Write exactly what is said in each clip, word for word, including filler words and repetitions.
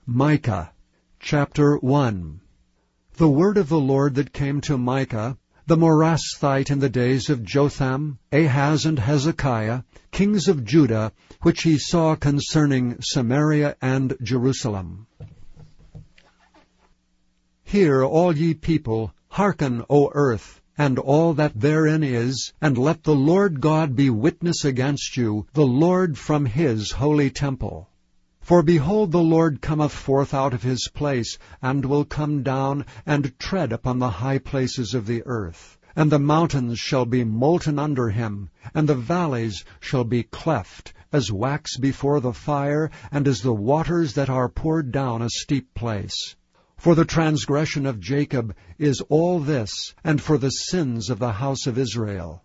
Micah chapter one. The word of the Lord that came to Micah, the Morasthite, in the days of Jotham, Ahaz, and Hezekiah, kings of Judah, which he saw concerning Samaria and Jerusalem. Hear, all ye people, hearken, O earth, and all that therein is, and let the Lord God be witness against you, the Lord from his holy temple. For behold, the Lord cometh forth out of his place, and will come down, and tread upon the high places of the earth. And the mountains shall be molten under him, and the valleys shall be cleft, as wax before the fire, and as the waters that are poured down a steep place. For the transgression of Jacob is all this, and for the sins of the house of Israel.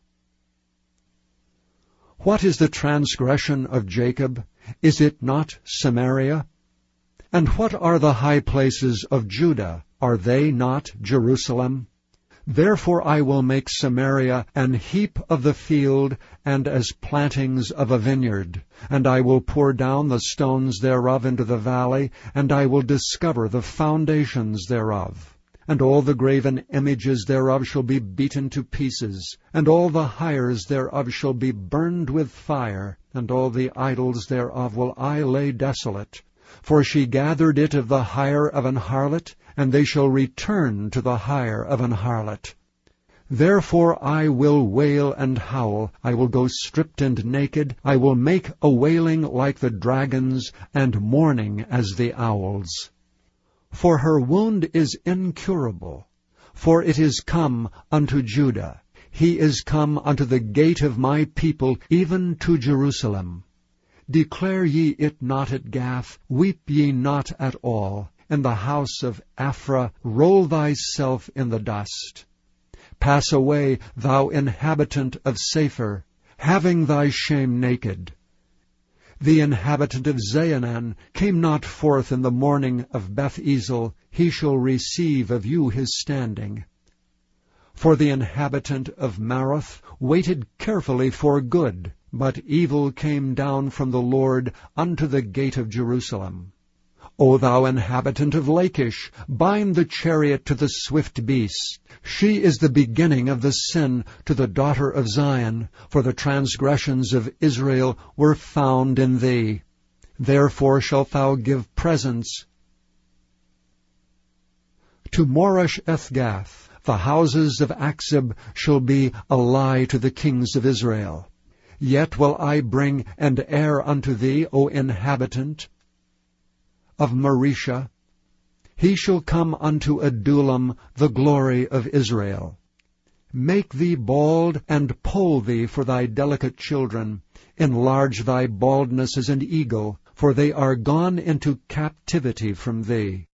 What is the transgression of Jacob? Is it not Samaria? And what are the high places of Judah? Are they not Jerusalem? Therefore I will make Samaria an heap of the field, and as plantings of a vineyard. And I will pour down the stones thereof into the valley, and I will discover the foundations thereof. And all the graven images thereof shall be beaten to pieces, and all the hires thereof shall be burned with fire, and all the idols thereof will I lay desolate. For she gathered it of the hire of an harlot, and they shall return to the hire of an harlot. Therefore I will wail and howl, I will go stripped and naked, I will make a wailing like the dragons, and mourning as the owls. For her wound is incurable, for it is come unto Judah. He is come unto the gate of my people, even to Jerusalem. Declare ye it not at Gath, weep ye not at all. In the house of Aphrah roll thyself in the dust. Pass away, thou inhabitant of Sapher, having thy shame naked. The inhabitant of Zaanan came not forth in the morning of Beth-ezel, he shall receive of you his standing. For the inhabitant of Maroth waited carefully for good, but evil came down from the Lord unto the gate of Jerusalem. O thou inhabitant of Lachish, bind the chariot to the swift beast. She is the beginning of the sin to the daughter of Zion, for the transgressions of Israel were found in thee. Therefore shalt thou give presents to Moresh-ethgath. The houses of Achzib shall be a lie to the kings of Israel. Yet will I bring an heir unto thee, O inhabitant of Marisha. He shall come unto Adullam, the glory of Israel. Make thee bald, and poll thee for thy delicate children. Enlarge thy baldness as an eagle, for they are gone into captivity from thee.